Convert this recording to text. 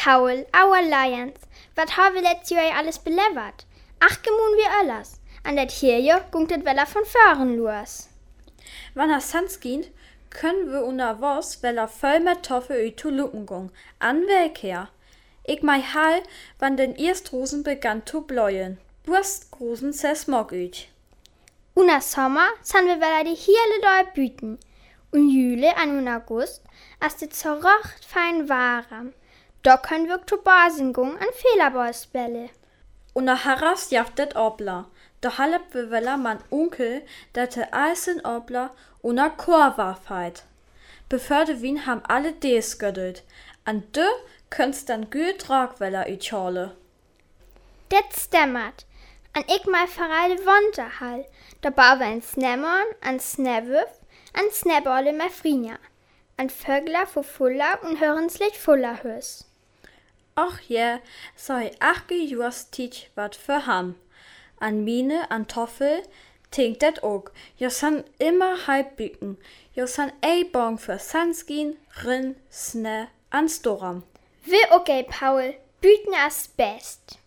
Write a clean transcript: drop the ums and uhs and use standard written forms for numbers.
Paul, our Lions, wat ha wir letztes Jahr alles belevert? Ach, gemun wir alles. An det hier gungt et Weller von Föhren los. Wann er sans geht, können wir unter was, weil er voll mit Toffe zu luken gung. An Weg her. Ich mei hall, wann den Erstrosen begann zu bläuen. Wurstgrusen se smog üt. Una Sommer san wir Weller die hele Leute büten. Und Jule an un August, as de so rocht fein warm. Da können wir zu Basingung an Fehlerbäusbälle. Unter Harras jaftet Obler. Da halb wir Weller man Onkel, dat de eisen Obler unter Chor war feit. Beförde Wien ham alle Ds gödelt. An de könnt's dann gut Tragweller ütschale. Det stämmert. An ich mal verreide Wonterhall. Da bauen wir ein Snemmern, ein Snewüff, ein Snebballe mehr Frinja. Ein Vögler vor Fuller und hören's Licht Fuller hörs. Ach ja, sei achge Justit wat für ham. An Mine, an Toffel, tinkt det ook. Jo san immer halb büken. Jo san bong für Sanskin, Rin, Sne, an Storam. Will okay, Paul. Büten as best.